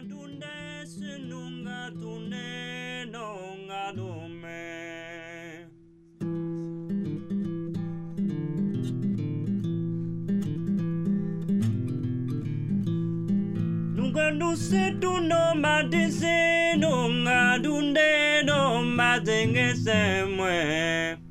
tunde sinunga tune no ngadume. Nunga nuse tuno madise no ngadunde no madenge semwe.